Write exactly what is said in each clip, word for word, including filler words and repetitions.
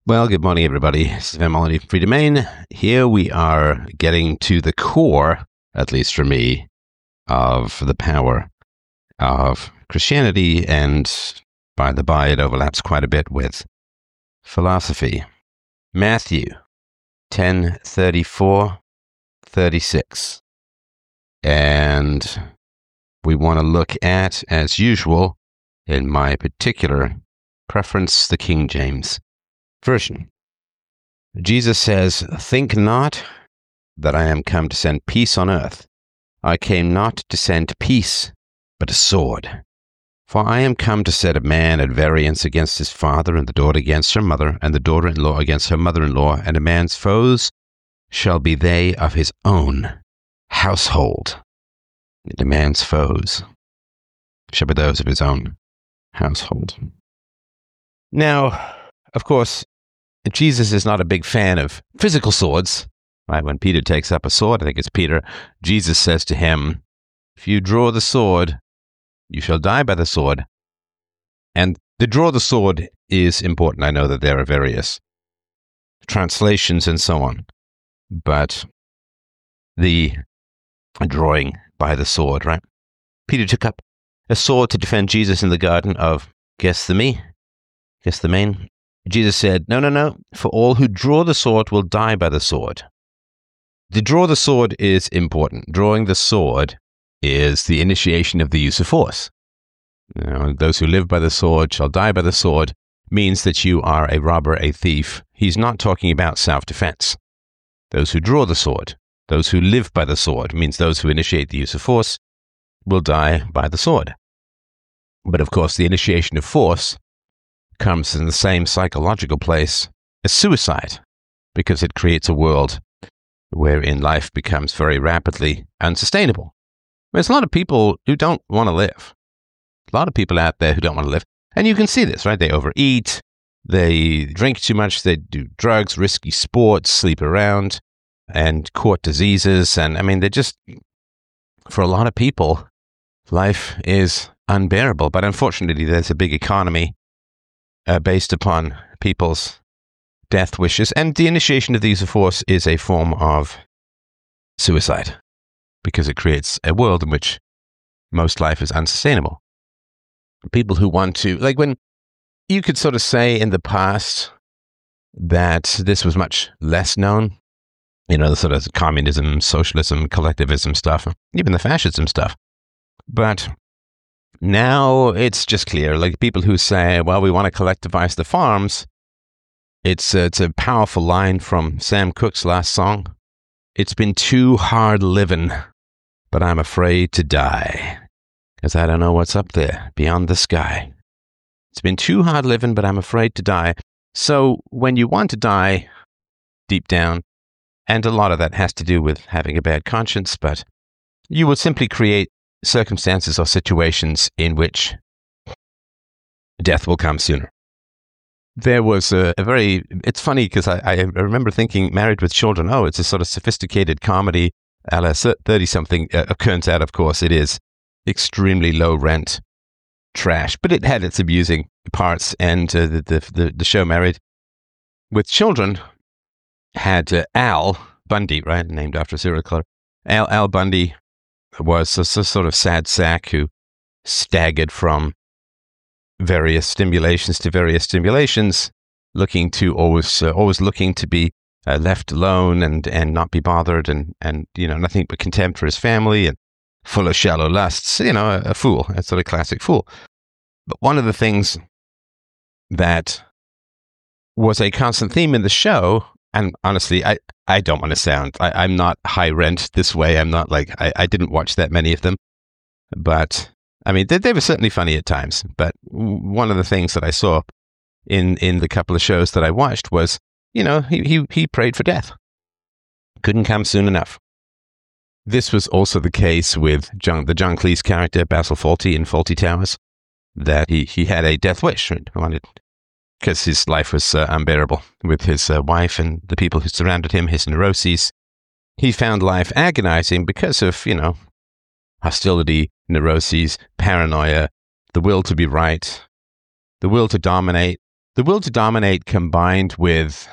Well, good morning, everybody. This is Van Molyneux from Free Domain. Here we are getting to the core, at least for me, of the power of Christianity, and by the by, it overlaps quite a bit with philosophy. Matthew ten thirty-four thirty-six. And we want to look at, as usual, in my particular preference, the King James Version. Jesus says, "Think not that I am come to send peace on earth. I came not to send peace, but a sword. For I am come to set a man at variance against his father, and the daughter against her mother, and the daughter-in-law against her mother-in-law, and a man's foes shall be they of his own household." And a man's foes shall be those of his own household. Now, of course, Jesus is not a big fan of physical swords. Right? When Peter takes up a sword, I think it's Peter, Jesus says to him, "If you draw the sword, you shall die by the sword." And the draw the sword is important. I know that there are various translations and so on, but the drawing by the sword, right? Peter took up a sword to defend Jesus in the garden of Gethsemane. Gethsemane. Jesus said, no, no, no, for all who draw the sword will die by the sword. To draw the sword is important. Drawing the sword is the initiation of the use of force. You know, those who live by the sword shall die by the sword means that you are a robber, a thief. He's not talking about self-defense. Those who draw the sword, those who live by the sword, means those who initiate the use of force will die by the sword. But of course, the initiation of force comes in the same psychological place as suicide, because it creates a world wherein life becomes very rapidly unsustainable. There's a lot of people who don't want to live. A lot of people out there who don't want to live. And you can see this, right? They overeat, they drink too much, they do drugs, risky sports, sleep around, and court diseases. And I mean, they're just, for a lot of people, life is unbearable. But unfortunately, there's a big economy Uh, based upon people's death wishes. And the initiation of the use of force is a form of suicide, because it creates a world in which most life is unsustainable. People who want to, like when you could sort of say in the past that this was much less known, you know, the sort of communism, socialism, collectivism stuff, even the fascism stuff. But now it's just clear, like people who say, well, we want to collectivize the farms. It's, uh, it's a powerful line from Sam Cooke's last song. "It's been too hard living, but I'm afraid to die, 'cause I don't know what's up there beyond the sky. It's been too hard living, but I'm afraid to die." So when you want to die deep down, and a lot of that has to do with having a bad conscience, but you will simply create circumstances or situations in which death will come sooner. There was a, a very, it's funny because I, I remember thinking Married with Children, oh, it's a sort of sophisticated comedy a la thirty-something. Uh, it turns out, of course, it is extremely low-rent trash, but it had its amusing parts, and uh, the, the, the, the show Married with Children had uh, Al Bundy, right, named after a serial killer. Al, Al Bundy was a, a sort of sad sack who staggered from various stimulations to various stimulations, looking to always, uh, always looking to be uh, left alone and, and not be bothered, and, and, you know, nothing but contempt for his family, and full of shallow lusts, you know, a, a fool, a sort of classic fool. But one of the things that was a constant theme in the show, and honestly, I, I don't want to sound, I, I'm not high rent this way. I'm not like, I, I didn't watch that many of them. But, I mean, they, they were certainly funny at times. But one of the things that I saw in, in the couple of shows that I watched was, you know, he, he, he prayed for death. Couldn't come soon enough. This was also the case with John, the John Cleese character, Basil Fawlty in Fawlty Towers, that he, he had a death wish. He wanted, because his life was uh, unbearable with his uh, wife and the people who surrounded him, his neuroses. He found life agonizing because of, you know, hostility, neuroses, paranoia, the will to be right, the will to dominate, the will to dominate combined with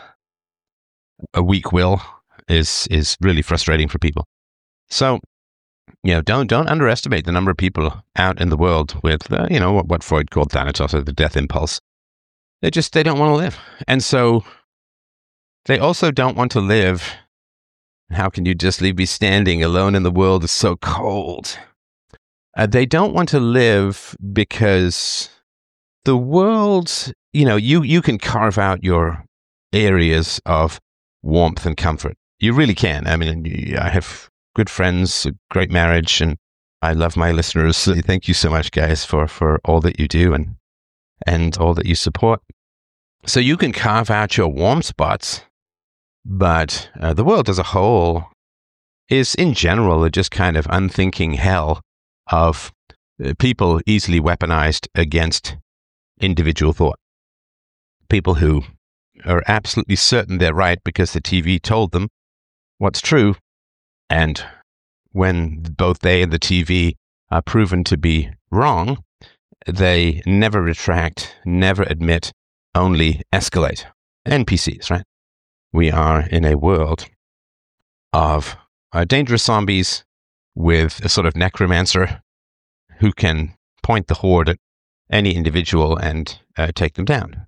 a weak will is is really frustrating for people. So, you know, don't don't underestimate the number of people out in the world with, uh, you know, what, what Freud called Thanatos, or the death impulse. They just, they don't want to live. And so they also don't want to live. How can you just leave me standing alone in the world? It's so cold. Uh, they don't want to live because the world, you know, you, you can carve out your areas of warmth and comfort. You really can. I mean, I have good friends, a great marriage, and I love my listeners. So thank you so much, guys, for, for all that you do and and all that you support. So you can carve out your warm spots, but uh, the world as a whole is, in general, a just kind of unthinking hell of uh, people easily weaponized against individual thought. People who are absolutely certain they're right because the T V told them what's true, and when both they and the T V are proven to be wrong, they never retract, never admit, only escalate. N P Cs, right? We are in a world of uh, dangerous zombies with a sort of necromancer who can point the horde at any individual and uh, take them down.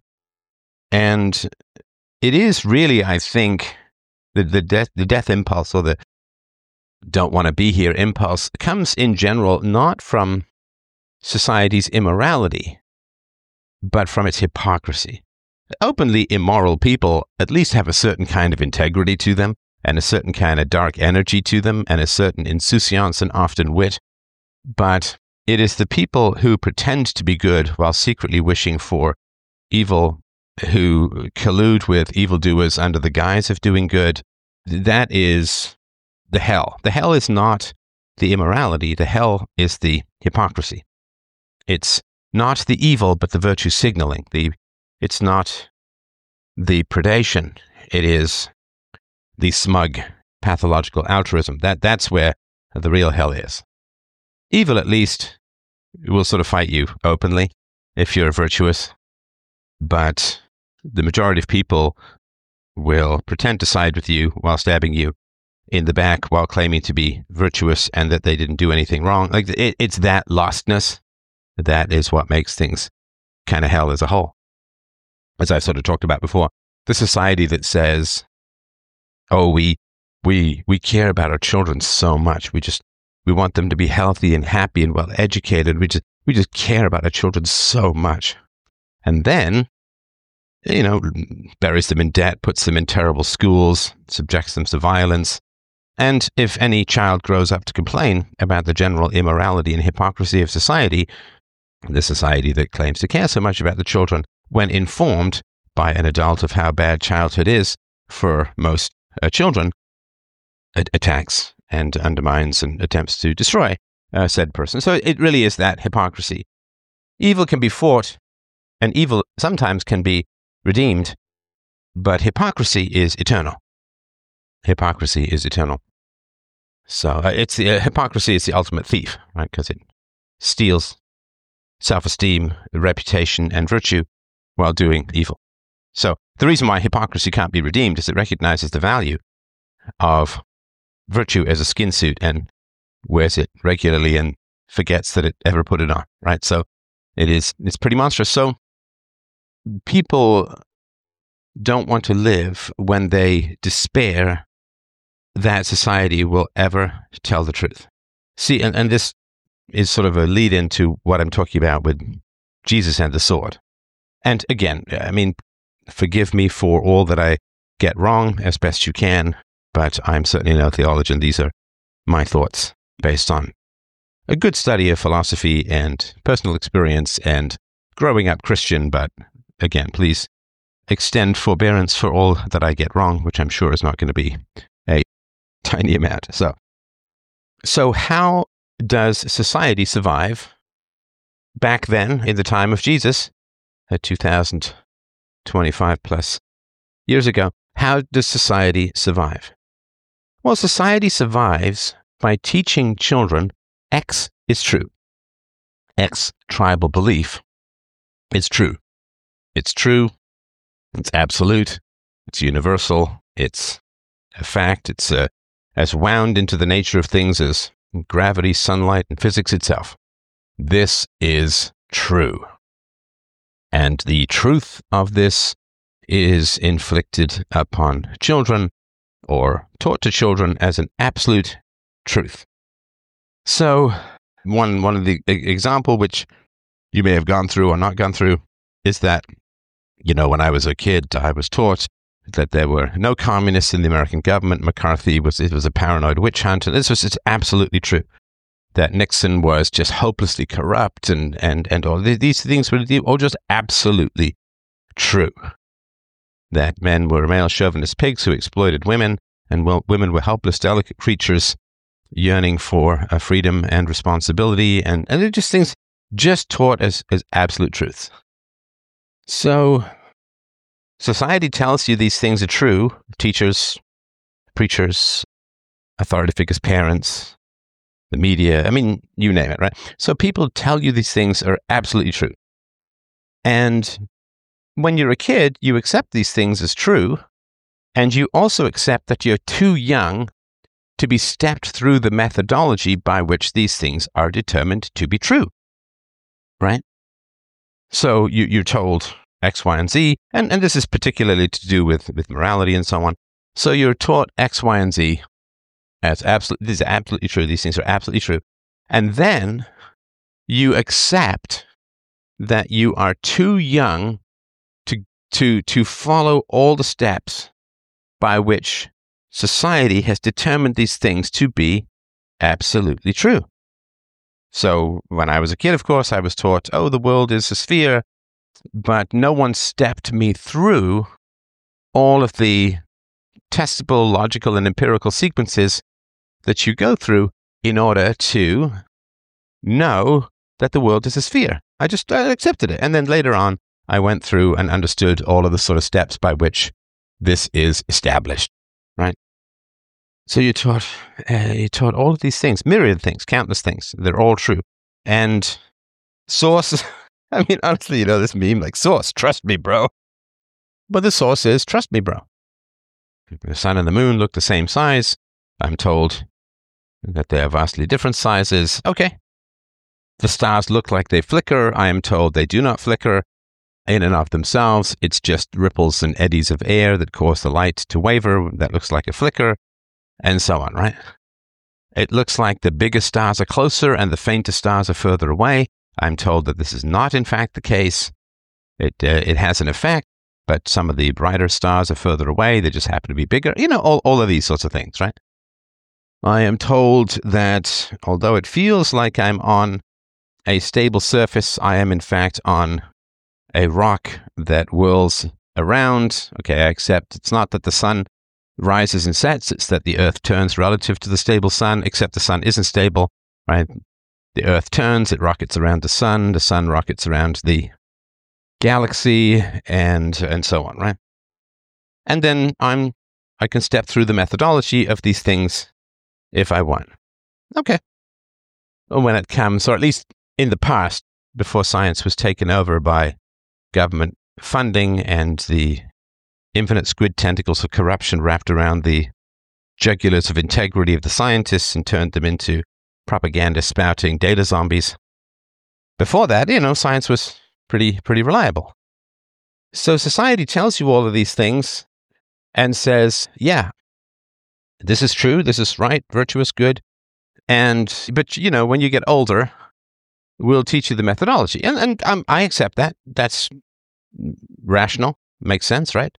And it is really, I think, the the death the death impulse, or the don't want to be here impulse, comes in general not from society's immorality, but from its hypocrisy. Openly immoral people at least have a certain kind of integrity to them, and a certain kind of dark energy to them, and a certain insouciance and often wit. But it is the people who pretend to be good while secretly wishing for evil, who collude with evildoers under the guise of doing good. That is the hell. The hell is not the immorality. The hell is the hypocrisy. It's not the evil, but the virtue signaling. The, it's not the predation. It is the smug, pathological altruism. That, that's where the real hell is. Evil, at least, will sort of fight you openly if you're virtuous. But the majority of people will pretend to side with you while stabbing you in the back while claiming to be virtuous and that they didn't do anything wrong. Like it, it's that lostness that is what makes things kind of hell as a whole. As I've sort of talked about before, the society that says, "Oh, we we we care about our children so much. We just we want them to be healthy and happy and well educated. We just we just care about our children so much," and then, you know, buries them in debt, puts them in terrible schools, subjects them to violence. And if any child grows up to complain about the general immorality and hypocrisy of society, the society that claims to care so much about the children, when informed by an adult of how bad childhood is for most uh, children, it attacks and undermines and attempts to destroy uh, said person. So it really is that hypocrisy. Evil can be fought, and evil sometimes can be redeemed, but hypocrisy is eternal. Hypocrisy is eternal. So uh, it's the uh, hypocrisy is the ultimate thief, right? Because it steals self-esteem, reputation, and virtue while doing evil. So the reason why hypocrisy can't be redeemed is it recognizes the value of virtue as a skin suit and wears it regularly and forgets that it ever put it on, right? So it is, it's pretty monstrous. So people don't want to live when they despair that society will ever tell the truth. See, and, and this is sort of a lead into what I'm talking about with Jesus and the sword. And again, I mean, forgive me for all that I get wrong as best you can, but I'm certainly no theologian. These are my thoughts based on a good study of philosophy and personal experience and growing up Christian. But again, please extend forbearance for all that I get wrong, which I'm sure is not going to be a tiny amount. So, so how does society survive back then in the time of Jesus, at two thousand twenty-five plus years ago? How does society survive? Well, society survives by teaching children X is true. X tribal belief is true. It's true. It's absolute. It's universal. It's a fact. It's uh, as wound into the nature of things as gravity, sunlight, and physics itself. This is true. And the truth of this is inflicted upon children or taught to children as an absolute truth. So one, one of the example which you may have gone through or not gone through is that, you know, when I was a kid, I was taught that there were no communists in the American government. McCarthy was, it was a paranoid witch hunt. And this was it's absolutely true. That Nixon was just hopelessly corrupt and, and, and all these things were all just absolutely true. That men were male chauvinist pigs who exploited women, and well, women were helpless, delicate creatures yearning for uh, freedom and responsibility, and, and they're just things just taught as, as absolute truths. So, society tells you these things are true. Teachers, preachers, authority figures, parents, the media, I mean, you name it, right? So people tell you these things are absolutely true. And when you're a kid, you accept these things as true, and you also accept that you're too young to be stepped through the methodology by which these things are determined to be true, right? So you, you're told X, Y, and Z, and, and this is particularly to do with, with morality and so on. So you're taught X, Y, and Z as absolutely, this is absolutely true. These things are absolutely true. And then you accept that you are too young to, to, to follow all the steps by which society has determined these things to be absolutely true. So when I was a kid, of course, I was taught, oh, the world is a sphere, but no one stepped me through all of the testable, logical, and empirical sequences that you go through in order to know that the world is a sphere. I just I accepted it. And then later on, I went through and understood all of the sort of steps by which this is established, right? So you taught, uh, you taught all of these things, myriad things, countless things. They're all true. And source, I mean, honestly, you know, this meme, like, source, trust me, bro. But the source is, trust me, bro. The sun and the moon look the same size. I'm told that they are vastly different sizes. Okay. The stars look like they flicker. I am told they do not flicker in and of themselves. It's just ripples and eddies of air that cause the light to waver. That looks like a flicker, and so on, right? It looks like the bigger stars are closer and the fainter stars are further away. I'm told that this is not, in fact, the case. It uh, it has an effect, but some of the brighter stars are further away. They just happen to be bigger. You know, all, all of these sorts of things, right? I am told that although it feels like I'm on a stable surface, I am, in fact, on a rock that whirls around. Okay, I accept it's not that the sun rises and sets, it's that the Earth turns relative to the stable sun, except the sun isn't stable, right? The Earth turns, it rockets around the sun, the sun rockets around the galaxy, and and so on, right? And then I'm I can step through the methodology of these things if I want. Okay. When it comes, or at least in the past, before science was taken over by government funding and the infinite squid tentacles of corruption wrapped around the jugulars of integrity of the scientists and turned them into propaganda spouting data zombies. Before that, you know, science was pretty, pretty reliable. So society tells you all of these things and says, yeah, this is true, this is right, virtuous, good. And, but, you know, when you get older, we'll teach you the methodology. And, and um, I accept that. That's rational, makes sense, right?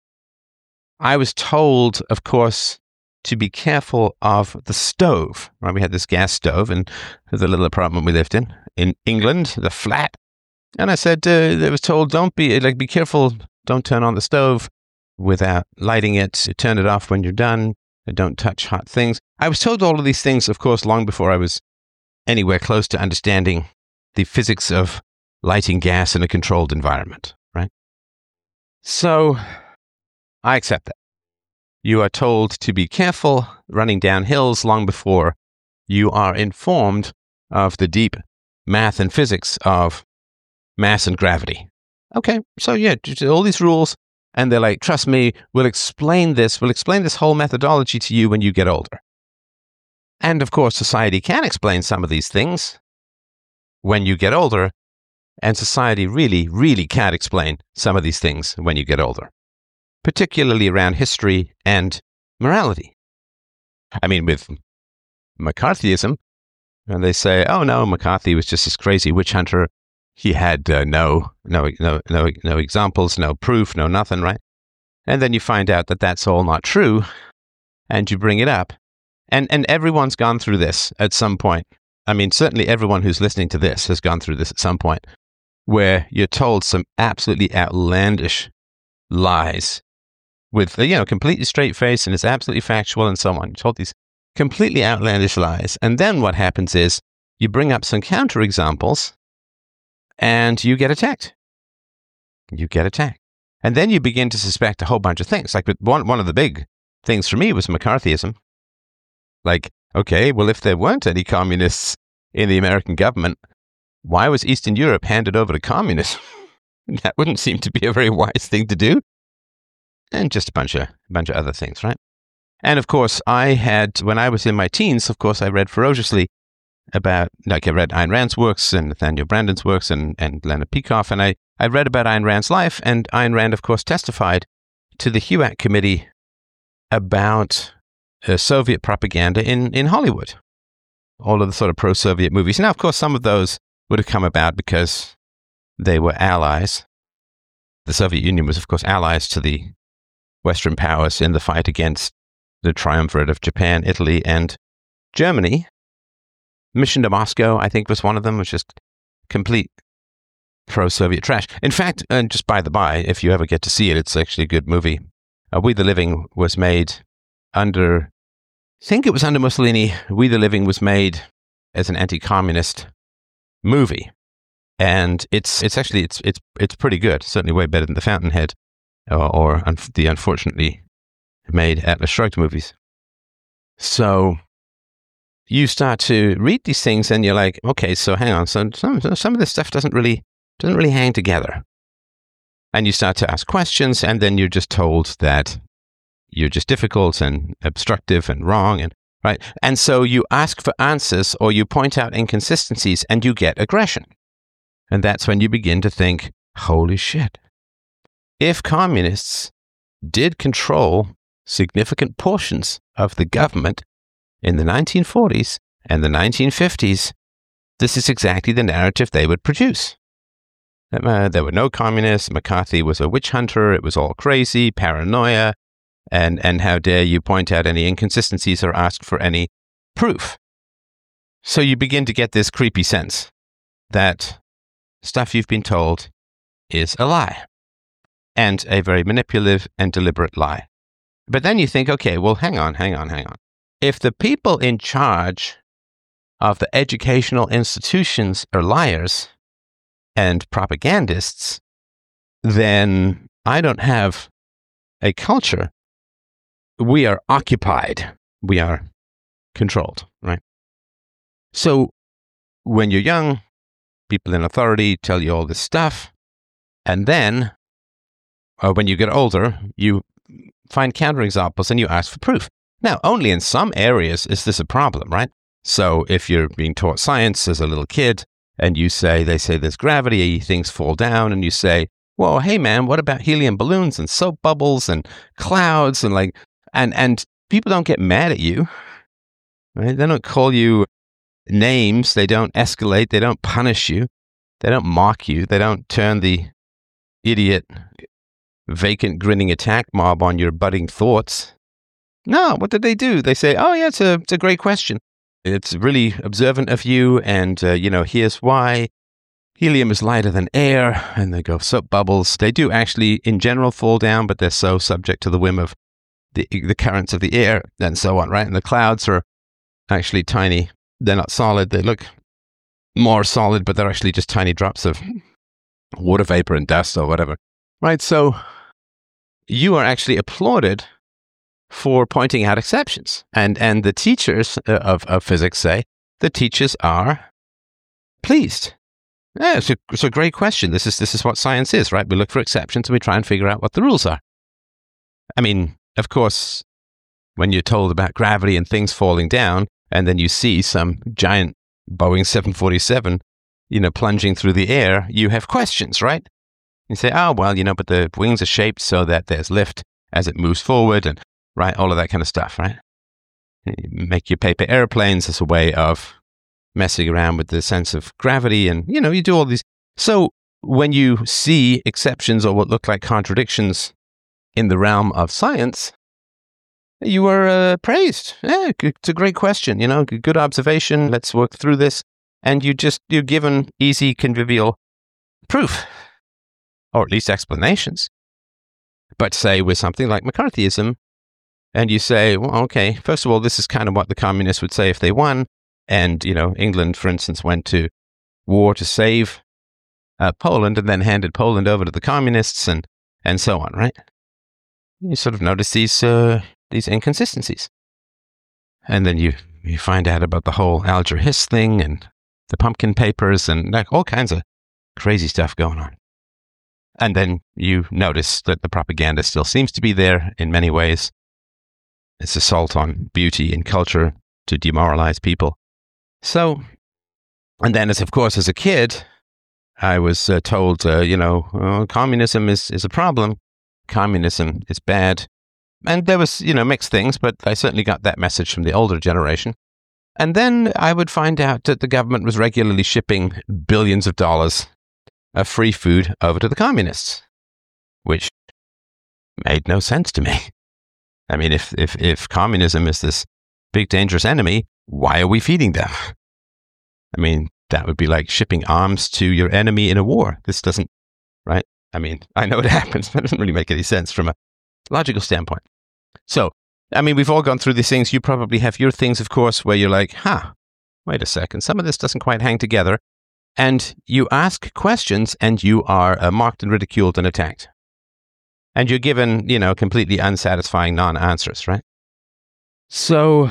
I was told, of course, to be careful of the stove. Right? We had this gas stove in the little apartment we lived in, in England, the flat. And I said, uh, I was told, don't be, like, be careful, don't turn on the stove without lighting it, turn it off when you're done, don't touch hot things. I was told all of these things, of course, long before I was anywhere close to understanding the physics of lighting gas in a controlled environment, right? So I accept that. You are told to be careful running down hills long before you are informed of the deep math and physics of mass and gravity. Okay, so yeah, all these rules, And they're like, trust me, we'll explain this, we'll explain this whole methodology to you when you get older. And of course, society can explain some of these things when you get older, and society really, really can't explain some of these things when you get older, particularly around history and morality. I mean, with McCarthyism, and they say, oh no, McCarthy was just this crazy witch hunter. He had uh, no, no, no, no, no examples, no proof, no nothing, right? And then you find out that that's all not true, and you bring it up. And and everyone's gone through this at some point. I mean, certainly everyone who's listening to this has gone through this at some point, where you're told some absolutely outlandish lies with, you know, completely straight face, and it's absolutely factual and so on. You're told these completely outlandish lies. And then what happens is you bring up some counterexamples and you get attacked. You get attacked. And then you begin to suspect a whole bunch of things. Like one, one of the big things for me was McCarthyism. Like, okay, well, if there weren't any communists in the American government, why was Eastern Europe handed over to communism? That wouldn't seem to be a very wise thing to do. And just a bunch of, a bunch of other things, right? And of course, I had, when I was in my teens, of course, I read ferociously about, like I read Ayn Rand's works and Nathaniel Branden's works and, and Leonard Peikoff, and I, I read about Ayn Rand's life, and Ayn Rand, of course, testified to the HUAC committee about uh, Soviet propaganda in, in Hollywood. All of the sort of pro-Soviet movies. Now, of course, some of those would have come about because they were allies. The Soviet Union was, of course, allies to the Western powers in the fight against the triumvirate of Japan, Italy, and Germany. Mission to Moscow, I think, was one of them, was just complete pro-Soviet trash. In fact, and just by the by, if you ever get to see it, it's actually a good movie. Uh, We the Living was made under, I think it was under Mussolini. We the Living was made as an anti-communist movie. And it's it's actually, it's it's it's pretty good. Certainly way better than The Fountainhead or, or un- the unfortunately made Atlas Shrugged movies. So you start to read these things and you're like, okay, so hang on, so some some of this stuff doesn't really doesn't really hang together. And you start to ask questions, and then you're just told that you're just difficult and obstructive and wrong, and right. And so you ask for answers, or you point out inconsistencies, and you get aggression. And that's when you begin to think, holy shit. If communists did control significant portions of the government in the nineteen forties and the nineteen fifties, this is exactly the narrative they would produce. Uh, there were no communists. McCarthy was a witch hunter. It was all crazy, paranoia, and, and how dare you point out any inconsistencies or ask for any proof. So you begin to get this creepy sense that stuff you've been told is a lie, and a very manipulative and deliberate lie. But then you think, okay, well, hang on, hang on, hang on. If the people in charge of the educational institutions are liars and propagandists, then I don't have a culture. We are occupied. We are controlled, right? So when you're young, people in authority tell you all this stuff, and then uh, when you get older, you find counterexamples and you ask for proof. Now, only in some areas is this a problem, right? So if you're being taught science as a little kid, and you say, they say there's gravity, things fall down, and you say, well, hey man, what about helium balloons and soap bubbles and clouds and like, and, and people don't get mad at you, right? They don't call you names. They don't escalate. They don't punish you. They don't mock you. They don't turn the idiot, vacant, grinning attack mob on your budding thoughts. No, what did they do? They say, oh yeah, it's a, it's a great question. It's really observant of you, and, uh, you know, here's why. Helium is lighter than air, and they go soap bubbles. They do actually, in general, fall down, but they're so subject to the whim of the the currents of the air, and so on, right? And the clouds are actually tiny. They're not solid. They look more solid, but they're actually just tiny drops of water vapor and dust or whatever, right? So you are actually applauded for pointing out exceptions. And and the teachers of, of physics say the teachers are pleased Yeah, it's a, it's a great question. This is this is what science is, right? We look for exceptions and we try and figure out what the rules are. I mean, of course, when you're told about gravity and things falling down, and then you see some giant Boeing seven forty-seven, you know, plunging through the air, you have questions, right? You say, oh, well, you know, but the wings are shaped so that there's lift as it moves forward, and right, all of that kind of stuff, right? You make your paper airplanes as a way of messing around with the sense of gravity, and, you know, you do all these. So when you see exceptions or what look like contradictions in the realm of science, you are uh, praised. Yeah, it's a great question, you know, good observation. Let's work through this. And you just, you're given easy, convivial proof, or at least explanations. But say with something like McCarthyism, and you say, well, okay, first of all, this is kind of what the communists would say if they won. And, you know, England, for instance, went to war to save uh, Poland and then handed Poland over to the communists and, and so on, right? You sort of notice these uh, these inconsistencies. And then you, you find out about the whole Alger Hiss thing and the pumpkin papers and like all kinds of crazy stuff going on. And then you notice that the propaganda still seems to be there in many ways. It's assault on beauty and culture to demoralize people. So, and then as of course as a kid, I was uh, told, uh, you know, oh, communism is, is a problem. Communism is bad. And there was, you know, mixed things, but I certainly got that message from the older generation. And then I would find out that the government was regularly shipping billions of dollars of free food over to the communists, which made no sense to me. I mean, if, if, if communism is this big, dangerous enemy, why are we feeding them? I mean, that would be like shipping arms to your enemy in a war. This doesn't, right? I mean, I know it happens, but it doesn't really make any sense from a logical standpoint. So, I mean, we've all gone through these things. You probably have your things, of course, where you're like, huh, wait a second, some of this doesn't quite hang together. And you ask questions and you are uh, mocked and ridiculed and attacked. And you're given, you know, completely unsatisfying non-answers, right? So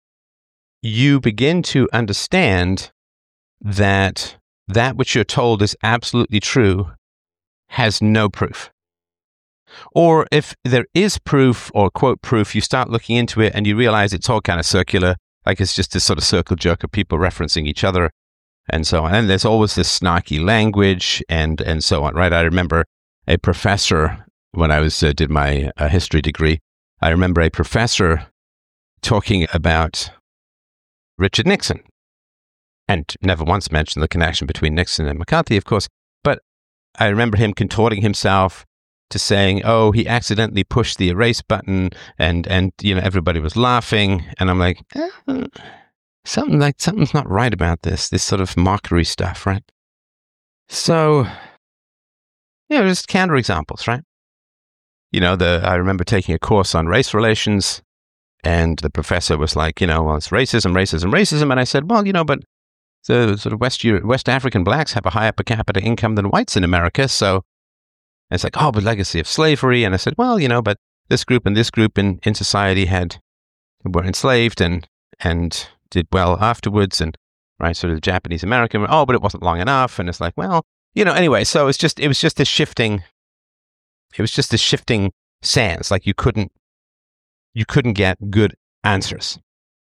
you begin to understand that that which you're told is absolutely true has no proof. Or if there is proof or quote proof, you start looking into it and you realize it's all kind of circular, like it's just this sort of circle jerk of people referencing each other and so on. And there's always this snarky language and, and so on, right? I remember a professor, when I was uh, did my uh, history degree, I remember a professor talking about Richard Nixon and never once mentioned the connection between Nixon and McCarthy, of course. But I remember him contorting himself to saying, oh, he accidentally pushed the erase button and, and you know, everybody was laughing. And I'm like, eh, something like something's not right about this, this sort of mockery stuff, right? So, you know, just counterexamples, right? You know, the I remember taking a course on race relations, and the professor was like, you know, well, it's racism, racism, racism. And I said, well, you know, but the sort of West Euro- West African blacks have a higher per capita income than whites in America. So and it's like, oh, but legacy of slavery. And I said, well, you know, but this group and this group in, in society had were enslaved and and did well afterwards. And right, sort of the Japanese American, oh, but it wasn't long enough. And it's like, well, you know, anyway, so it's just it was just this shifting. It was just this shifting sands. Like you couldn't you couldn't get good answers.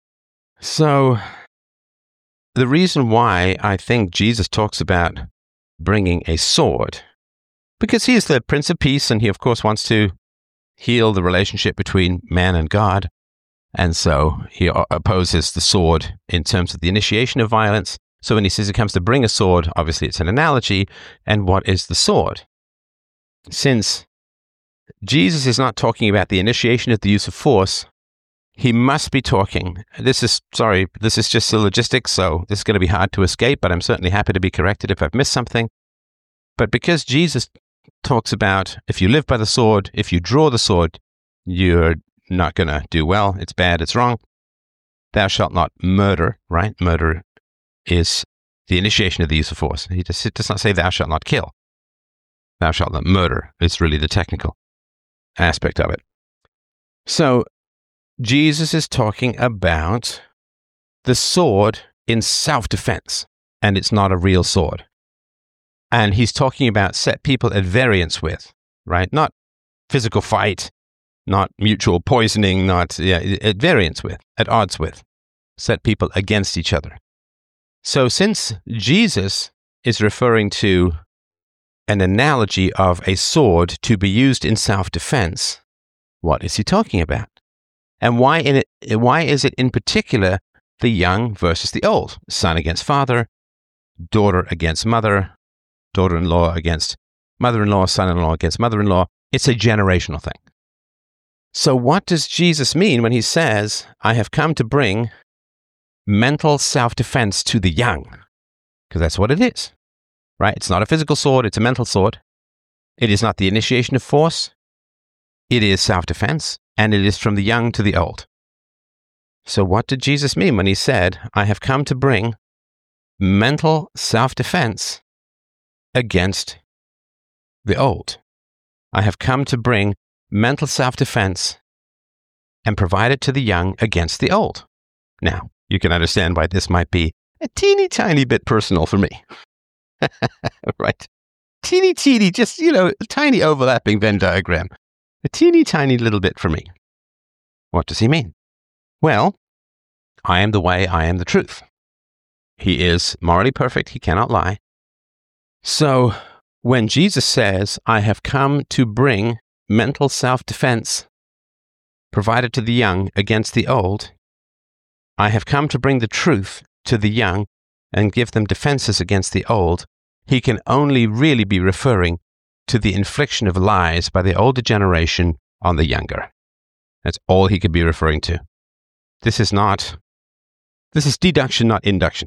So the reason why I think Jesus talks about bringing a sword, because he is the Prince of Peace, and he, of course, wants to heal the relationship between man and God. And so he opposes the sword in terms of the initiation of violence. So when he says it comes to bring a sword, obviously it's an analogy. And what is the sword? Since Jesus is not talking about the initiation of the use of force, he must be talking. This is, sorry, this is just syllogistic, so this is going to be hard to escape, but I'm certainly happy to be corrected if I've missed something. But because Jesus talks about if you live by the sword, if you draw the sword, you're not going to do well. It's bad. It's wrong. Thou shalt not murder, right? Murder is the initiation of the use of force. He does, it does not say thou shalt not kill. Thou shalt not murder. It's really the technical aspect of it. So Jesus is talking about the sword in self-defense, and it's not a real sword. And he's talking about set people at variance with, right? Not physical fight, not mutual poisoning, not yeah, at variance with, at odds with. Set people against each other. So since Jesus is referring to an analogy of a sword to be used in self-defense, what is he talking about? And why in it, why is it in particular the young versus the old? Son against father, daughter against mother, daughter-in-law against mother-in-law, son-in-law against mother-in-law. It's a generational thing. So what does Jesus mean when he says, I have come to bring mental self-defense to the young? Because that's what it is, right? It's not a physical sword, it's a mental sword. It is not the initiation of force. It is self-defense, and it is from the young to the old. So what did Jesus mean when he said, I have come to bring mental self-defense against the old? I have come to bring mental self-defense and provide it to the young against the old. Now, you can understand why this might be a teeny tiny bit personal for me. Right? Teeny, teeny, just, you know, a tiny overlapping Venn diagram. A teeny tiny little bit for me. What does he mean? Well, I am the way, I am the truth. He is morally perfect, he cannot lie. So, when Jesus says, I have come to bring mental self-defense provided to the young against the old, I have come to bring the truth to the young and give them defenses against the old, he can only really be referring to the infliction of lies by the older generation on the younger. That's all he could be referring to. This is not, this is deduction, not induction.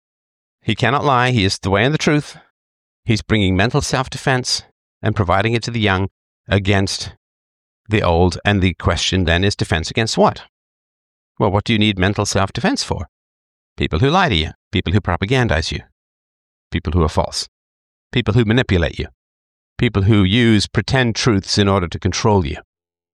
He cannot lie, he is the way and the truth. He's bringing mental self-defense and providing it to the young against the old, and the question then is defense against what? Well, what do you need mental self-defense for? People who lie to you, people who propagandize you, people who are false, people who manipulate you, people who use pretend truths in order to control you.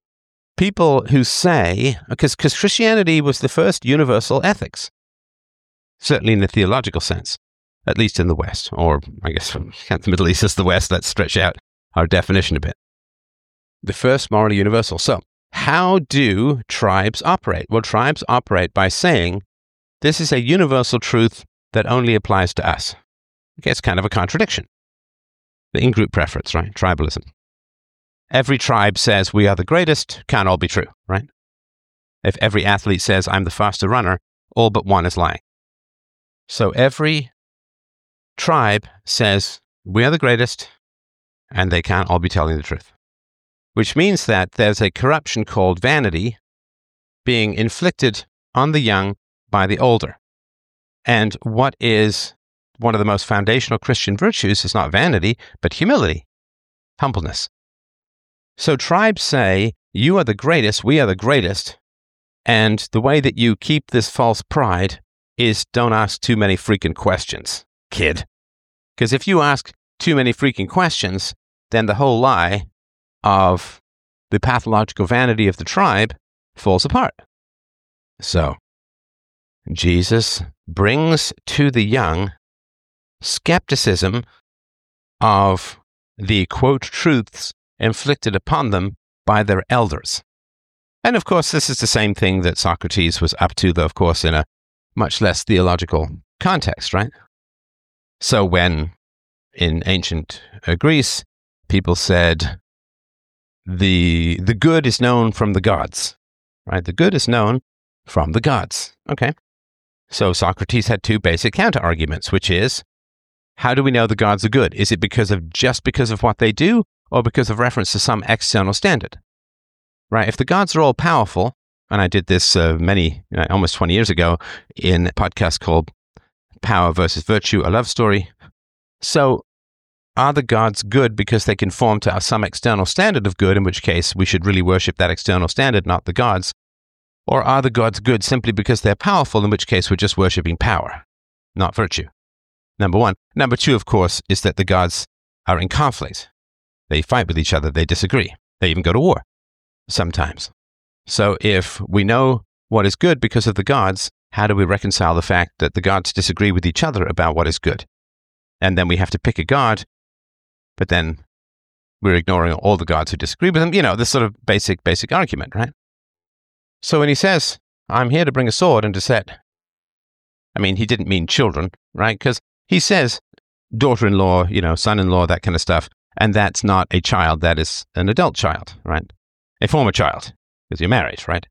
People who say, because because Christianity was the first universal ethics, certainly in the theological sense, at least in the West, or I guess from the Middle East as the West, let's stretch out our definition a bit. The first morally universal. So, how do tribes operate? Well, tribes operate by saying, this is a universal truth that only applies to us. Okay, it's kind of a contradiction. The in-group preference, right? Tribalism. Every tribe says we are the greatest, can't all be true, right? If every athlete says I'm the faster runner, all but one is lying. So every tribe says we are the greatest, and they can't all be telling the truth. Which means that there's a corruption called vanity being inflicted on the young by the older. And what is one of the most foundational Christian virtues is not vanity, but humility, humbleness. So tribes say, you are the greatest, we are the greatest, and the way that you keep this false pride is don't ask too many freaking questions, kid. Because if you ask too many freaking questions, then the whole lie of the pathological vanity of the tribe falls apart. So, Jesus brings to the young skepticism of the, quote, truths inflicted upon them by their elders. And of course, this is the same thing that Socrates was up to, though, of course, in a much less theological context, right? So when in ancient uh, Greece, people said, the the good is known from the gods, right? The good is known from the gods. Okay. So Socrates had two basic counter-arguments, which is, how do we know the gods are good? Is it because of just because of what they do, or because of reference to some external standard? Right? If the gods are all powerful, and I did this uh, many, uh, almost twenty years ago in a podcast called Power versus Virtue, a Love Story. So are the gods good because they conform to some external standard of good, in which case we should really worship that external standard, not the gods? Or are the gods good simply because they're powerful, in which case we're just worshiping power, not virtue? Number one. Number two, of course, is that the gods are in conflict. They fight with each other. They disagree. They even go to war sometimes. So if we know what is good because of the gods, how do we reconcile the fact that the gods disagree with each other about what is good? And then we have to pick a god but then we're ignoring all the gods who disagree with him. You know, this sort of basic, basic argument, right? So when he says, I'm here to bring a sword and to set, I mean, he didn't mean children, right? Because he says daughter-in-law, you know, son-in-law, that kind of stuff. And that's not a child, that is an adult child, right? A former child, because you're married, right?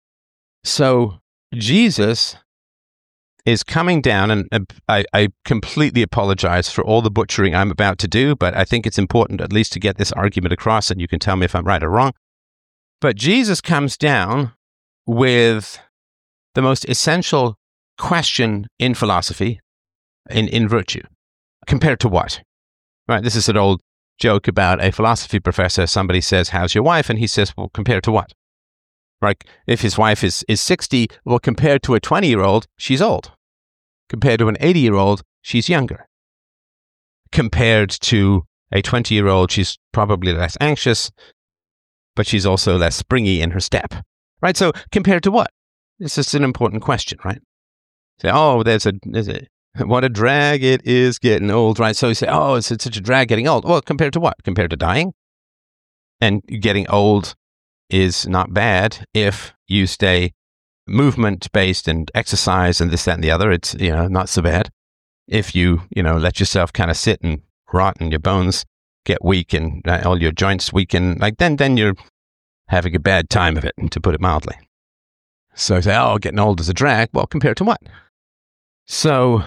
So Jesus is coming down, and uh, I, I completely apologize for all the butchering I'm about to do, but I think it's important at least to get this argument across, and you can tell me if I'm right or wrong. But Jesus comes down with the most essential question in philosophy, in, in virtue. Compared to what? Right, this is an old joke about a philosophy professor. Somebody says, how's your wife? And he says, well, compared to what? Right, if his wife is, is sixty, well, compared to a twenty-year-old, she's old. Compared to an eighty-year-old, she's younger. Compared to a twenty-year-old, she's probably less anxious, but she's also less springy in her step. Right, so compared to what? This is an important question, right? Say, oh, there's a, there's a, what a drag it is getting old, right? So you say, oh, it's, it's such a drag getting old. Well, compared to what? Compared to dying? And getting old is not bad if you stay movement-based and exercise and this, that, and the other. It's, you know, not so bad. If you, you know, let yourself kind of sit and rot and your bones get weak and uh, all your joints weaken, like then, then you're having a bad time of it, to put it mildly. So you say, oh, getting old is a drag. Well, compared to what? So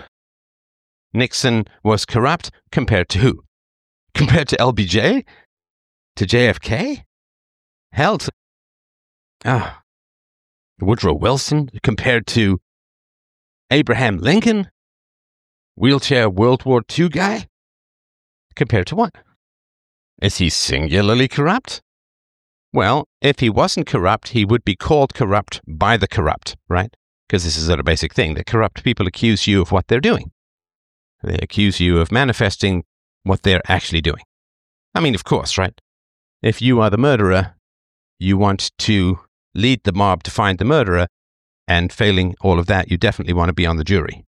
Nixon was corrupt compared to who? Compared to L B J? To J F K? Hell, to ah, Woodrow Wilson compared to Abraham Lincoln? Wheelchair World War Two guy? Compared to what? Is he singularly corrupt? Well, if he wasn't corrupt, he would be called corrupt by the corrupt, right? Because this is a basic thing. The corrupt people accuse you of what they're doing. They accuse you of manifesting what they're actually doing. I mean, of course, right? If you are the murderer, you want to lead the mob to find the murderer, and failing all of that, you definitely want to be on the jury.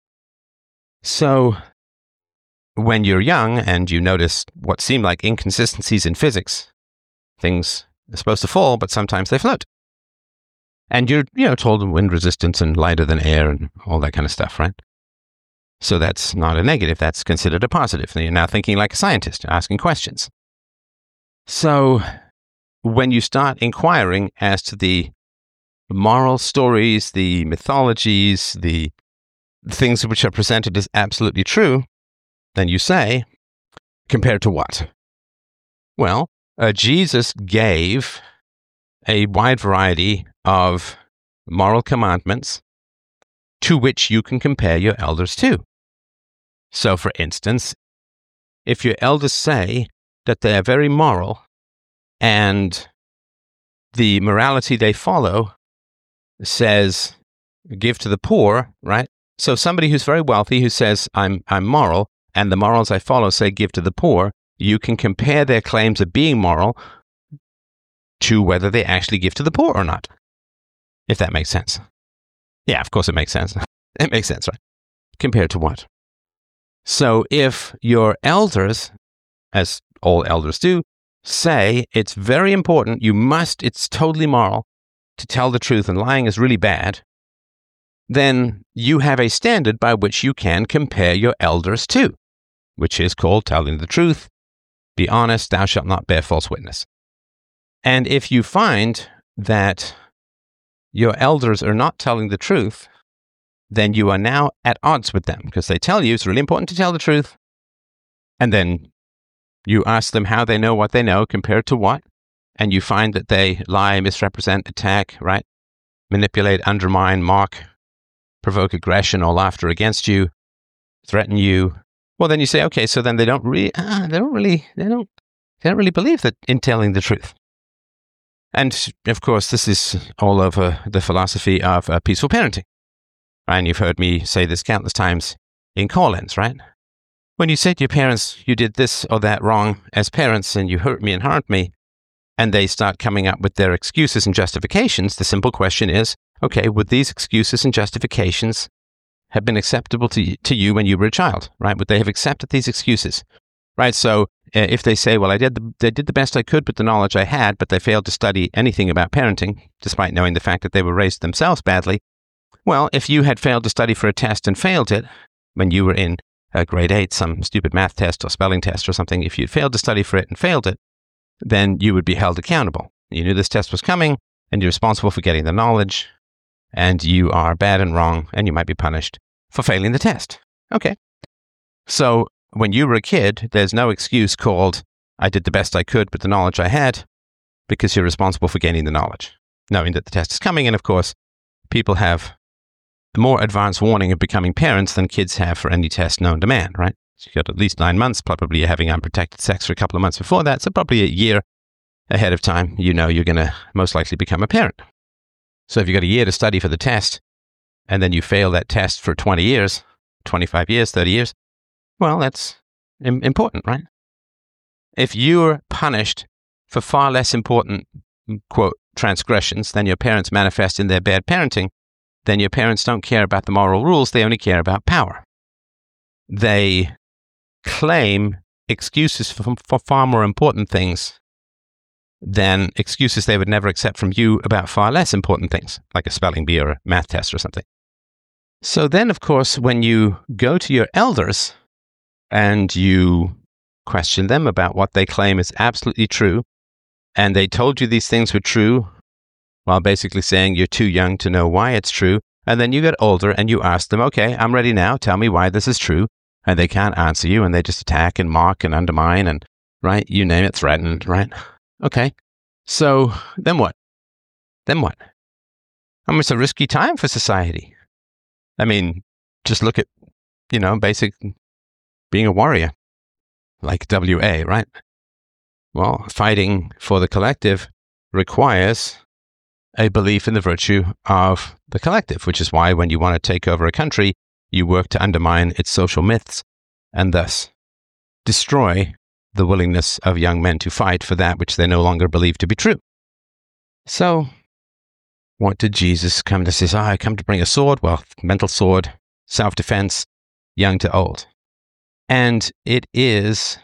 So, when you're young and you notice what seem like inconsistencies in physics, things are supposed to fall, but sometimes they float. And you're, you know, told wind resistance and lighter than air and all that kind of stuff, right? So that's not a negative, that's considered a positive. You're now thinking like a scientist, asking questions. So when you start inquiring as to the moral stories, the mythologies, the things which are presented as absolutely true, then you say, compared to what? Well, uh, Jesus gave a wide variety of moral commandments to which you can compare your elders to. So, for instance, if your elders say that they are very moral and the morality they follow says, give to the poor, right? So somebody who's very wealthy who says, I'm, I'm moral, and the morals I follow say, give to the poor, you can compare their claims of being moral to whether they actually give to the poor or not. If that makes sense. Yeah, of course it makes sense. It makes sense, right? Compared to what? So if your elders, as all elders do, say it's very important, you must, it's totally moral to tell the truth and lying is really bad, then you have a standard by which you can compare your elders to, which is called telling the truth, be honest, thou shalt not bear false witness. And if you find that your elders are not telling the truth, then you are now at odds with them because they tell you it's really important to tell the truth. And then you ask them how they know what they know compared to what. And you find that they lie, misrepresent, attack, right? Manipulate, undermine, mock, provoke aggression or laughter against you, threaten you. Well, then you say, okay, so then they don't really, ah, they don't really, they don't, they don't really believe that in telling the truth. And of course, this is all over the philosophy of uh, peaceful parenting. And you've heard me say this countless times in call-ins, right? When you say to your parents, you did this or that wrong as parents and you hurt me and harmed me, and they start coming up with their excuses and justifications, the simple question is, okay, would these excuses and justifications have been acceptable to you, to you when you were a child, right? Would they have accepted these excuses, right? So uh, if they say, well, I did the, they did the best I could with the knowledge I had, but they failed to study anything about parenting, despite knowing the fact that they were raised themselves badly. Well, if you had failed to study for a test and failed it when you were in uh, grade eight, some stupid math test or spelling test or something, if you failed to study for it and failed it, then you would be held accountable. You knew this test was coming, and you're responsible for getting the knowledge, and you are bad and wrong, and you might be punished for failing the test. Okay. So when you were a kid, there's no excuse called, I did the best I could with the knowledge I had, because you're responsible for gaining the knowledge, knowing that the test is coming. And of course, people have the more advanced warning of becoming parents than kids have for any test known to man, right? So you've got at least nine months, probably you're having unprotected sex for a couple of months before that, so probably a year ahead of time, you know you're going to most likely become a parent. So if you've got a year to study for the test, and then you fail that test for twenty years, twenty-five years, thirty years, well, that's im- important, right? If you're punished for far less important, quote, transgressions than your parents manifest in their bad parenting, then your parents don't care about the moral rules, they only care about power. They claim excuses for, for far more important things than excuses they would never accept from you about far less important things, like a spelling bee or a math test or something. So then, of course, when you go to your elders and you question them about what they claim is absolutely true, and they told you these things were true while basically saying you're too young to know why it's true, and then you get older and you ask them, okay, I'm ready now, tell me why this is true, and they can't answer you, and they just attack and mock and undermine and, right, you name it, threatened, right? Okay, so then what? Then what? I mean, it's a risky time for society. I mean, just look at, you know, basic being a warrior, like W A, right? Well, fighting for the collective requires a belief in the virtue of the collective, which is why when you want to take over a country, you work to undermine its social myths and thus destroy the willingness of young men to fight for that which they no longer believe to be true. So, what did Jesus come to say? Oh, I come to bring a sword. Well, mental sword, self-defense, young to old. And it is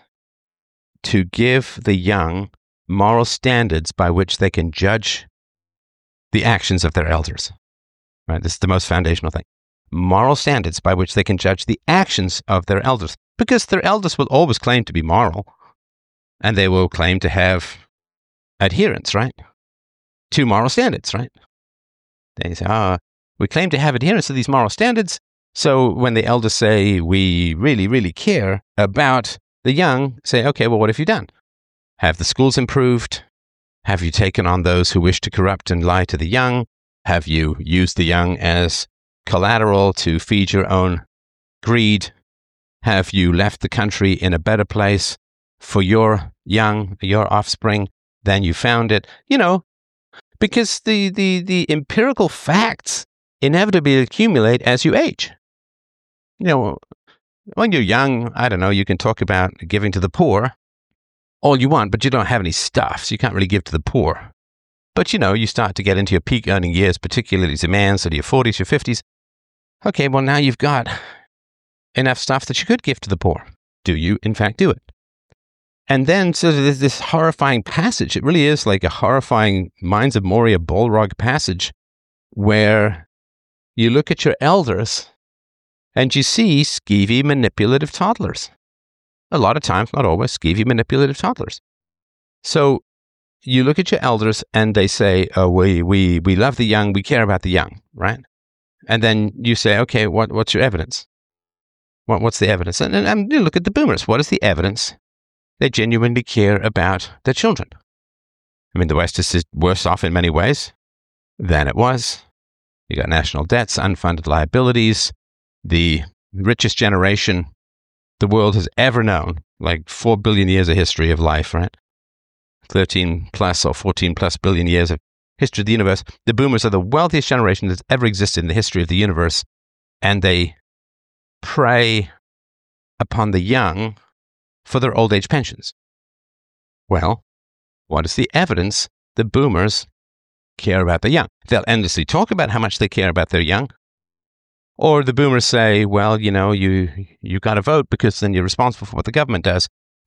to give the young moral standards by which they can judge the actions of their elders. Right? This is the most foundational thing. Moral standards by which they can judge the actions of their elders. Because their elders will always claim to be moral. And they will claim to have adherence, right? To moral standards, right? They say, ah, oh, we claim to have adherence to these moral standards. So when the elders say, we really, really care about the young, say, okay, well, what have you done? Have the schools improved? Have you taken on those who wish to corrupt and lie to the young? Have you used the young as collateral to feed your own greed? Have you left the country in a better place for your young, your offspring, than you found it? You know, because the, the, the empirical facts inevitably accumulate as you age. You know, when you're young, I don't know, you can talk about giving to the poor all you want, but you don't have any stuff, so you can't really give to the poor. But, you know, you start to get into your peak earning years, particularly as a man, so to your forties, your fifties. Okay, well, now you've got enough stuff that you could give to the poor. Do you, in fact, do it? And then, so there's this horrifying passage. It really is like a horrifying Mines of Moria Balrog passage where you look at your elders and you see skeevy, manipulative toddlers. A lot of times, not always, skeevy, manipulative toddlers. So you look at your elders and they say, oh, we, we, we love the young, we care about the young, right? And then you say, okay, what, what's your evidence? What, what's the evidence? And, and, and you look at the boomers. What is the evidence? They genuinely care about their children. I mean, the West is worse off in many ways than it was. You got national debts, unfunded liabilities, the richest generation the world has ever known, like four billion years of history of life, right? thirteen plus or fourteen plus billion years of history of the universe. The boomers are the wealthiest generation that's ever existed in the history of the universe, and they prey upon the young for their old age pensions. Well, what is the evidence that boomers care about the young? They'll endlessly talk about how much they care about their young. Or the boomers say, well, you know, you you got to vote because then you're responsible for what the government does.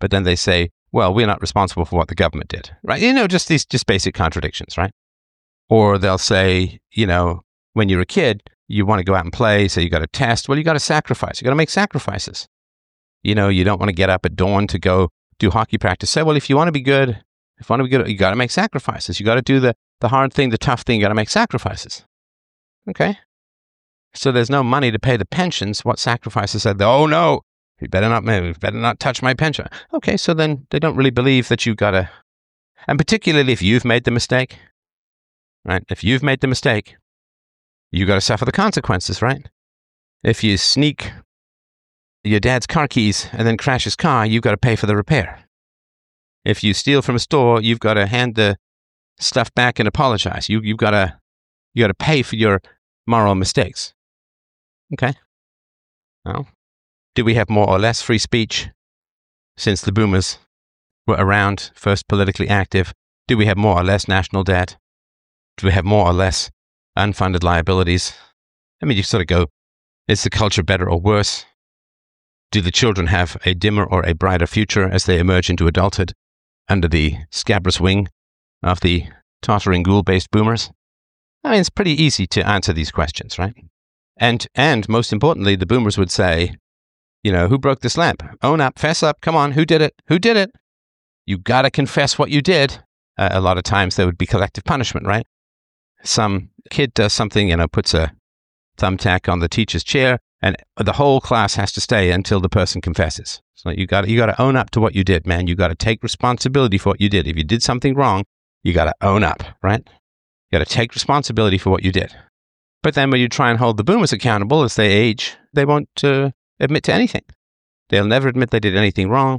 but then they say, well, we're not responsible for what the government did, right? You know, just these just basic contradictions, right? Or they'll say, you know, when you're a kid, you want to go out and play, so you got to test. Well, you got to sacrifice. You got to make sacrifices. You know, you don't want to get up at dawn to go do hockey practice. Say, well, if you want to be good, if you want to be good, you got to make sacrifices. You got to do the, the hard thing, the tough thing. You got to make sacrifices. Okay? So there's no money to pay the pensions. What sacrifices said? Oh, no, you better not, you better not touch my pension. Okay, so then they don't really believe that you got to, and particularly if you've made the mistake, right? If you've made the mistake, you got to suffer the consequences, right? If you sneak your dad's car keys and then crash his car, you've got to pay for the repair. If you steal from a store, you've got to hand the stuff back and apologize. You, you've got to, you got to pay for your moral mistakes. Okay. Well, do we have more or less free speech since the boomers were around, first politically active? Do we have more or less national debt? Do we have more or less unfunded liabilities? I mean, you sort of go, is the culture better or worse? Do the children have a dimmer or a brighter future as they emerge into adulthood under the scabrous wing of the tottering ghoul-based boomers? I mean, it's pretty easy to answer these questions, right? And, and most importantly, the boomers would say, you know, who broke this lamp? Own up, fess up, come on, who did it? Who did it? You got to confess what you did. Uh, a lot of times there would be collective punishment, right? Some kid does something, you know, puts a thumbtack on the teacher's chair, and the whole class has to stay until the person confesses. So you got you got to own up to what you did, man. You got to take responsibility for what you did. If you did something wrong, you got to own up, right? You got to take responsibility for what you did. But then when you try and hold the boomers accountable as they age, they won't uh, admit to anything. They'll never admit they did anything wrong.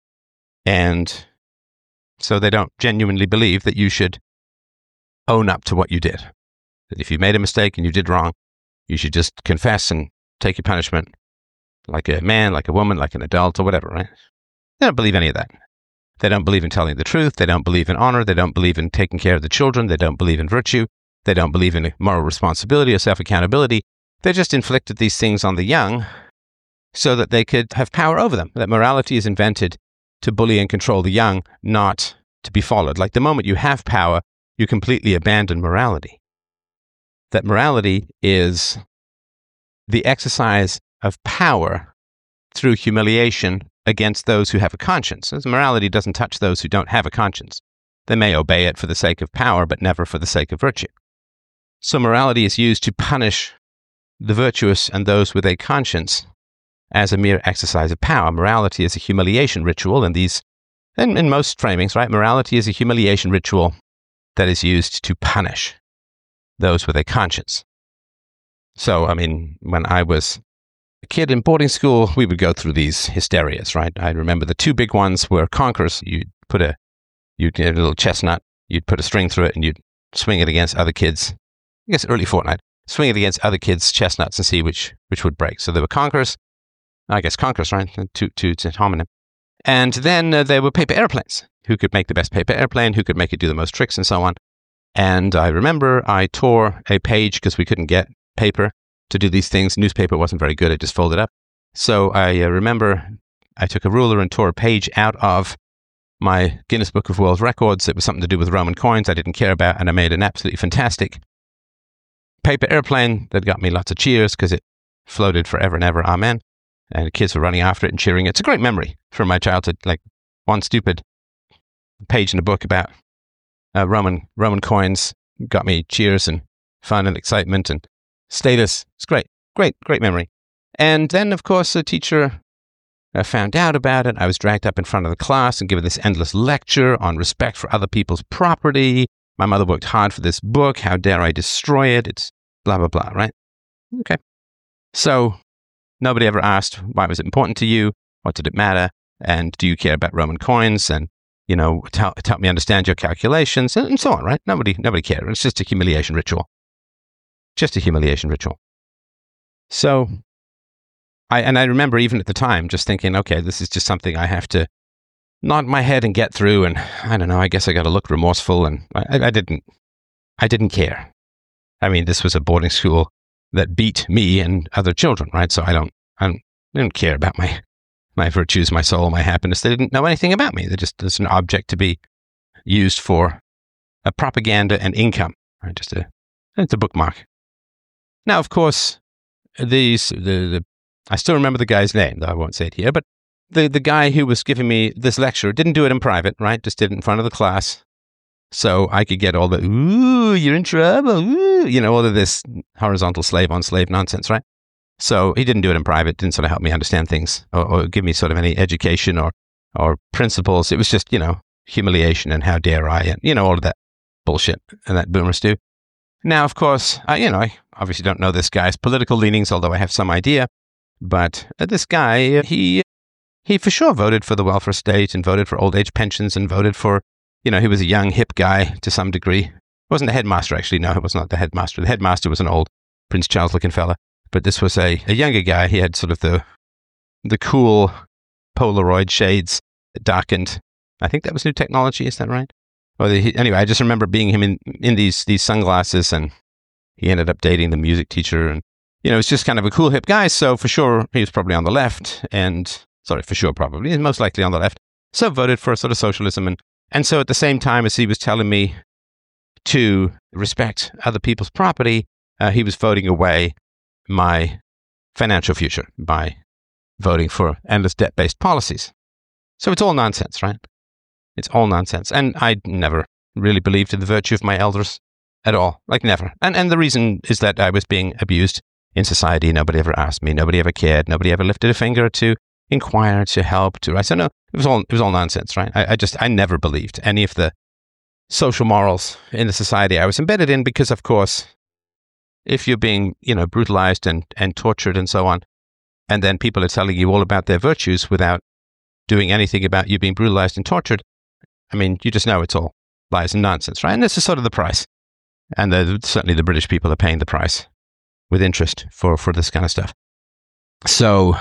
And so they don't genuinely believe that you should own up to what you did. That if you made a mistake and you did wrong, you should just confess and take your punishment like a man, like a woman, like an adult, or whatever, right? They don't believe any of that. They don't believe in telling the truth. They don't believe in honor. They don't believe in taking care of the children. They don't believe in virtue. They don't believe in moral responsibility or self-accountability. They just inflicted these things on the young so that they could have power over them. That morality is invented to bully and control the young, not to be followed. Like the moment you have power, you completely abandon morality. That morality is the exercise of power through humiliation against those who have a conscience. As morality doesn't touch those who don't have a conscience. They may obey it for the sake of power, but never for the sake of virtue. So morality is used to punish the virtuous and those with a conscience as a mere exercise of power. Morality is a humiliation ritual, and these, in, in most framings, right, morality is a humiliation ritual that is used to punish those with a conscience. So, I mean, when I was a kid in boarding school, we would go through these hysterias, right? I remember the two big ones were conkers. You'd put a, you'd get a little chestnut, you'd put a string through it, and you'd swing it against other kids. I guess early fortnight, swing it against other kids' chestnuts and see which, which would break. So there were conkers, I guess conkers, right? Two, two, two homonym. And then uh, there were paper airplanes. Who could make the best paper airplane? Who could make it do the most tricks and so on? And I remember I tore a page because we couldn't get paper to do these things. Newspaper wasn't very good. It just folded up. So I uh, remember I took a ruler and tore a page out of my Guinness Book of World Records. It was something to do with Roman coins I didn't care about, and I made an absolutely fantastic paper airplane that got me lots of cheers because it floated forever and ever, amen. And the kids were running after it and cheering. It's a great memory from my childhood, like one stupid page in a book about uh, Roman Roman coins got me cheers and fun and excitement and status. It's great, great, great memory. And then, of course, the teacher uh, found out about it. I was dragged up in front of the class and given this endless lecture on respect for other people's property. My mother worked hard for this book. How dare I destroy it? It's blah, blah, blah, right? Okay. So nobody ever asked, why was it important to you? What did it matter? And do you care about Roman coins? And, you know, tell, help me understand your calculations and, and so on, right? Nobody, nobody cared. It's just a humiliation ritual. Just a humiliation ritual. So, I and I remember even at the time just thinking, okay, this is just something I have to nod my head and get through. And I don't know, I guess I got to look remorseful. And I, I didn't, I didn't care. I mean, this was a boarding school that beat me and other children, right? So I don't, I don't, I don't care about my my virtues, my soul, my happiness. They didn't know anything about me. They're just as an object to be used for a propaganda and income, right? Just a, it's a bookmark. Now, of course, these, the, the, I still remember the guy's name, though I won't say it here, but the, the guy who was giving me this lecture didn't do it in private, right? Just did it in front of the class. So I could get all the, ooh, you're in trouble, ooh, you know, all of this horizontal slave on slave nonsense, right? So he didn't do it in private, didn't sort of help me understand things or, or give me sort of any education or, or principles. It was just, you know, humiliation and how dare I, and, you know, all of that bullshit and that boomers do. Now, of course, I, you know, I obviously don't know this guy's political leanings, although I have some idea. But uh, this guy, uh, he he for sure voted for the welfare state and voted for old age pensions and voted for, you know, he was a young, hip guy to some degree. He wasn't the headmaster, actually. No, it was not the headmaster. The headmaster was an old Prince Charles-looking fella. But this was a, a younger guy. He had sort of the the cool Polaroid shades, darkened. I think that was new technology. Is that right? Well, he, anyway, I just remember being him in, in these these sunglasses, and he ended up dating the music teacher. And, you know, it's just kind of a cool, hip guy. So for sure, he was probably on the left. And, sorry, for sure, probably. He's most likely on the left. So voted for sort of socialism. And, and so at the same time as he was telling me to respect other people's property, uh, he was voting away my financial future by voting for endless debt-based policies. So it's all nonsense, right? It's all nonsense. And I never really believed in the virtue of my elders at all. Like, never. And and the reason is that I was being abused in society. Nobody ever asked me. Nobody ever cared. Nobody ever lifted a finger to inquire, to help, to... I said, no, it was all, it was all nonsense, right? I, I just, I never believed any of the social morals in the society I was embedded in because, of course, if you're being, you know, brutalized and, and tortured and so on, and then people are telling you all about their virtues without doing anything about you being brutalized and tortured, I mean, you just know it's all lies and nonsense, right? And this is sort of the price. And the, certainly the British people are paying the price with interest for, for this kind of stuff. So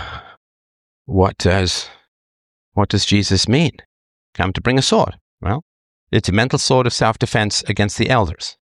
what does, what does Jesus mean? Come to bring a sword. Well, it's a mental sword of self-defense against the elders.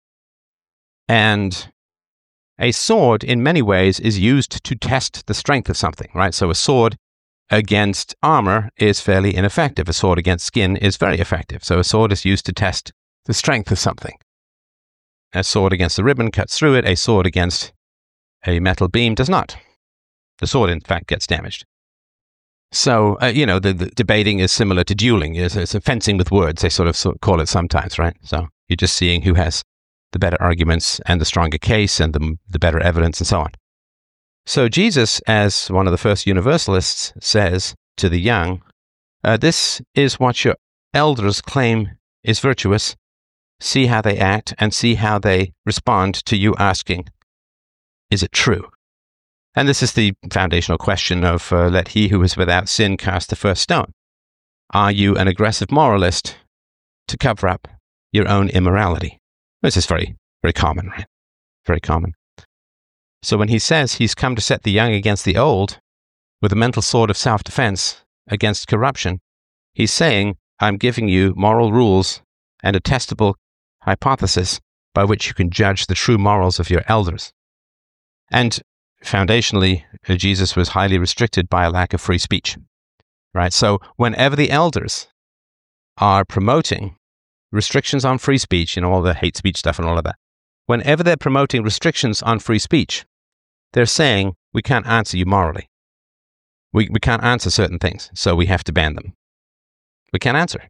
And a sword, in many ways, is used to test the strength of something, right? So a sword against armor is fairly ineffective. A sword against skin is very effective. So a sword is used to test the strength of something. A sword against a ribbon cuts through it. A sword against a metal beam does not. The sword, in fact, gets damaged. So, uh, you know, the, the debating is similar to dueling. It's, it's a fencing with words, they sort of, sort of call it sometimes, right? So you're just seeing who has the better arguments and the stronger case and the, the better evidence and so on. So Jesus, as one of the first universalists, says to the young, uh, this is what your elders claim is virtuous. See how they act and see how they respond to you asking, is it true? And this is the foundational question of uh, let he who is without sin cast the first stone. Are you an aggressive moralist to cover up your own immorality? This is very, very common, right? Very common. So when he says he's come to set the young against the old with a mental sword of self-defense against corruption, he's saying, I'm giving you moral rules and a testable hypothesis by which you can judge the true morals of your elders. And foundationally, Jesus was highly restricted by a lack of free speech, right? So whenever the elders are promoting restrictions on free speech, you know, all the hate speech stuff and all of that, whenever they're promoting restrictions on free speech, they're saying, we can't answer you morally. We, we can't answer certain things, so we have to ban them. We can't answer.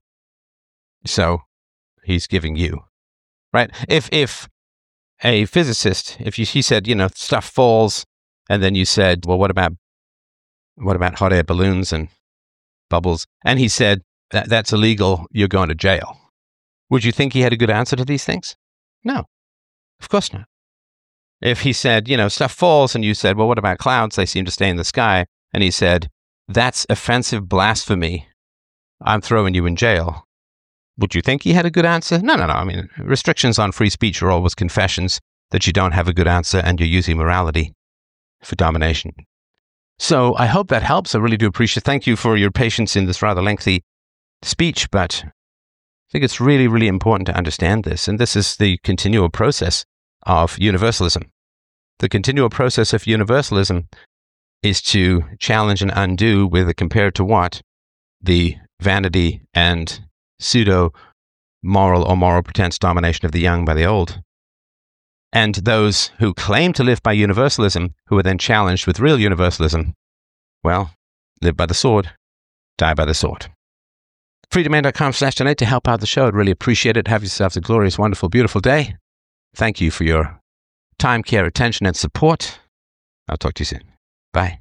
So he's giving you, right? If if a physicist, if you, he said, you know, stuff falls, and then you said, well, what about what about hot air balloons and bubbles? And he said, that, that's illegal, you're going to jail. Would you think he had a good answer to these things? No, of course not. If he said, you know, stuff falls, and you said, well, what about clouds? They seem to stay in the sky. And he said, that's offensive blasphemy. I'm throwing you in jail. Would you think he had a good answer? No, no, no. I mean, restrictions on free speech are always confessions that you don't have a good answer and you're using morality for domination. So I hope that helps. I really do appreciate it. Thank you for your patience in this rather lengthy speech, but I think it's really, really important to understand this. And this is the continual process of universalism. The continual process of universalism is to challenge and undo with a compared to what? The vanity and pseudo moral or moral pretense domination of the young by the old. And those who claim to live by universalism, who are then challenged with real universalism, well, live by the sword, die by the sword. freedomain dot com slash donate to help out the show. I'd really appreciate it. Have yourselves a glorious, wonderful, beautiful day. Thank you for your time, care, attention, and support. I'll talk to you soon. Bye.